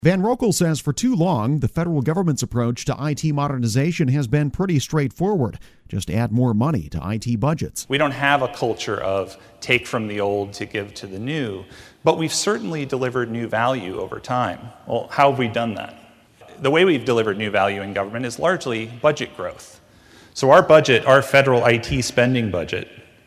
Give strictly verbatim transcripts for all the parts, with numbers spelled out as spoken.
Van Rokel says for too long, the federal government's approach to I T modernization has been pretty straightforward. Just add more money to I T budgets. We don't have a culture of take from the old to give to the new, but we've certainly delivered new value over time. Well, how have we done that? The way we've delivered new value in government is largely budget growth. So our budget, our federal I T spending budget,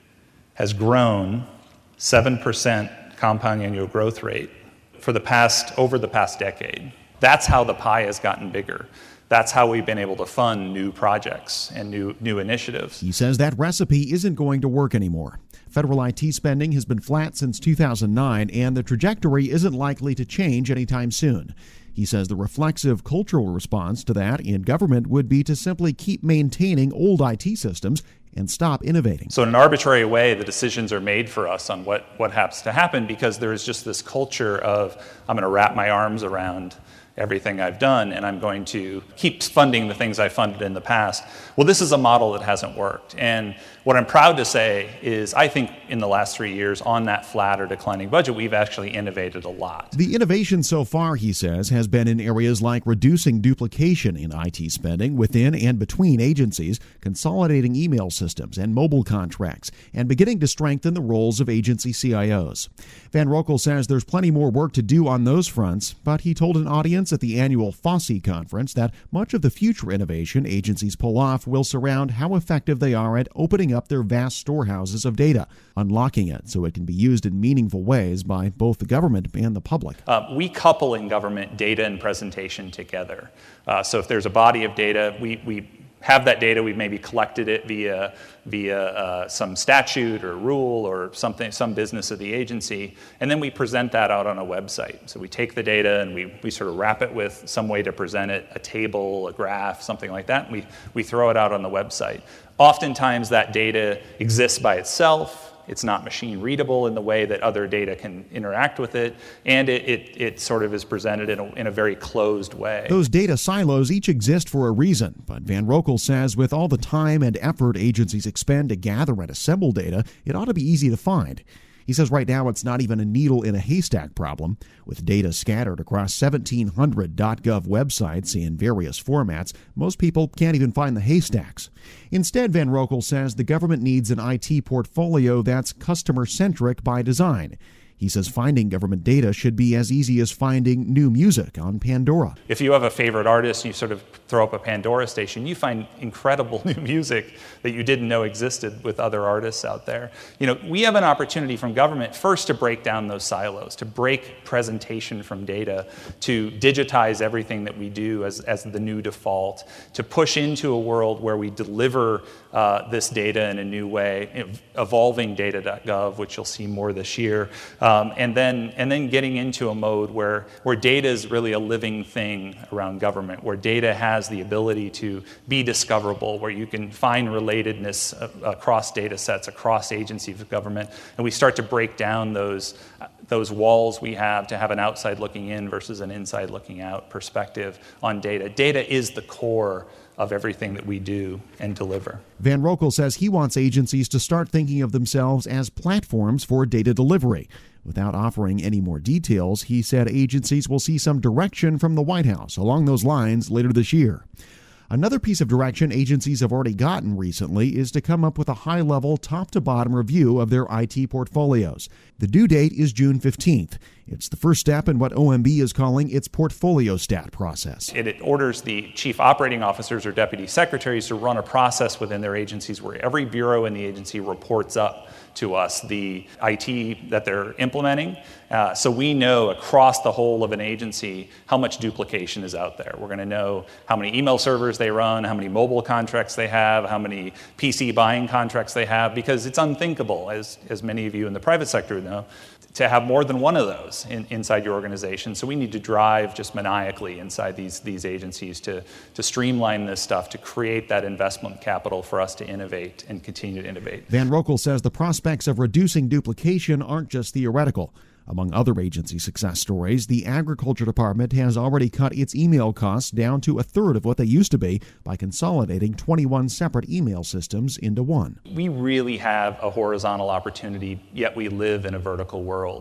has grown seven percent compound annual growth rate for the past, over the past decade. That's how the pie has gotten bigger. That's how we've been able to fund new projects and new, new initiatives. He says that recipe isn't going to work anymore. Federal I T spending has been flat since two thousand nine, and the trajectory isn't likely to change anytime soon. He says the reflexive cultural response to that in government would be to simply keep maintaining old I T systems and stop innovating. So in an arbitrary way, the decisions are made for us on what, what happens to happen because there is just this culture of I'm going to wrap my arms around everything I've done and I'm going to keep funding the things I funded in the past. Well, this is a model that hasn't worked. And what I'm proud to say is I think in the last three years on that flat or declining budget, we've actually innovated a lot. The innovation so far, he says, has been in areas like reducing duplication in I T spending within and between agencies, consolidating email systems and mobile contracts, and beginning to strengthen the roles of agency C I Os. Van Rokel says there's plenty more work to do on those fronts, but he told an audience at the annual FOSSI conference that much of the future innovation agencies pull off will surround how effective they are at opening up their vast storehouses of data, unlocking it so it can be used in meaningful ways by both the government and the public. Uh, we couple in government data and presentation together. Uh, so if there's a body of data, we, we have that data, we've maybe collected it via via uh, some statute or rule or something, some business of the agency, and then we present that out on a website. So we take the data and we, we sort of wrap it with some way to present it, a table, a graph, something like that, and we, we throw it out on the website. Oftentimes that data exists by itself. It's not machine readable in the way that other data can interact with it, and it, it, it sort of is presented in a, in a very closed way. Those data silos each exist for a reason, but Van Rokel says with all the time and effort agencies expend to gather and assemble data, it ought to be easy to find. He says right now it's not even a needle in a haystack problem. With data scattered across seventeen hundred .gov websites in various formats, most people can't even find the haystacks. Instead, Van Rokel says the government needs an I T portfolio that's customer-centric by design. He says finding government data should be as easy as finding new music on Pandora. If you have a favorite artist and you sort of throw up a Pandora station, you find incredible new music that you didn't know existed with other artists out there. You know, we have an opportunity from government first to break down those silos, to break presentation from data, to digitize everything that we do as, as the new default, to push into a world where we deliver uh, this data in a new way, evolving data dot gov, which you'll see more this year. Um, and then and then getting into a mode where, where data is really a living thing around government, where data has the ability to be discoverable, where you can find relatedness uh, across data sets, across agencies of government, and we start to break down those, uh, those walls we have to have an outside looking in versus an inside looking out perspective on data. Data is the core of everything that we do and deliver. Van Rokel says he wants agencies to start thinking of themselves as platforms for data delivery. Without offering any more details, he said agencies will see some direction from the White House along those lines later this year. Another piece of direction agencies have already gotten recently is to come up with a high-level, top-to-bottom review of their I T portfolios. The due date is June fifteenth. It's the first step in what O M B is calling its portfolio stat process. It, it orders the chief operating officers or deputy secretaries to run a process within their agencies where every bureau in the agency reports up to us the I T that they're implementing. Uh, so we know across the whole of an agency how much duplication is out there. We're going to know how many email servers they run, how many mobile contracts they have, how many P C buying contracts they have, because it's unthinkable, as, as many of you in the private sector know, to have more than one of those in, inside your organization. So we need to drive just maniacally inside these, these agencies to, to streamline this stuff, to create that investment capital for us to innovate and continue to innovate. Van Rokel says the prospects of reducing duplication aren't just theoretical. Among other agency success stories, the Agriculture Department has already cut its email costs down to a third of what they used to be by consolidating twenty-one separate email systems into one. We really have a horizontal opportunity, yet we live in a vertical world.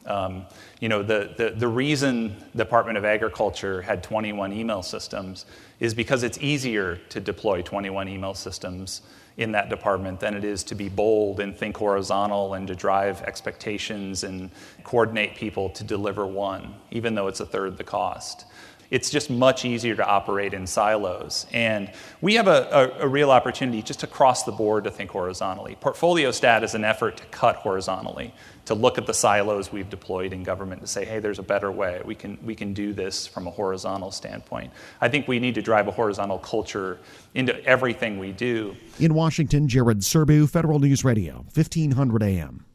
Um, you know, the, the, the reason the Department of Agriculture had twenty-one email systems is because it's easier to deploy twenty-one email systems in that department than it is to be bold and think horizontal and to drive expectations and coordinate people to deliver one, even though it's a third the cost. It's just much easier to operate in silos. And we have a, a, a real opportunity just across the board to think horizontally. PortfolioStat is an effort to cut horizontally, to look at the silos we've deployed in government to say, hey, there's a better way. We can, we can do this from a horizontal standpoint. I think we need to drive a horizontal culture into everything we do. In Washington, Jared Serbu, Federal News Radio, fifteen hundred A M.